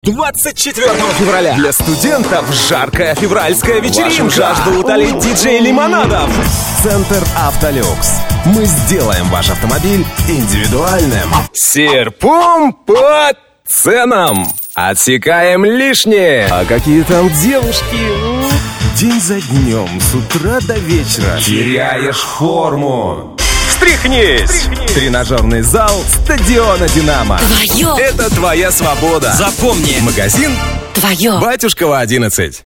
24 февраля для студентов жаркая февральская вечеринка. Вашу жажду утолит диджей Лимонадов. Центр Автолюкс. Мы сделаем ваш автомобиль индивидуальным. Серпом по ценам. Отсекаем лишнее. А какие там девушки? День за днем, с утра до вечера теряешь форму. Встряхнись! Тренажерный зал стадиона «Динамо». Твое! Это твоя свобода. Запомни. Магазин Твое! Батюшкова, 11.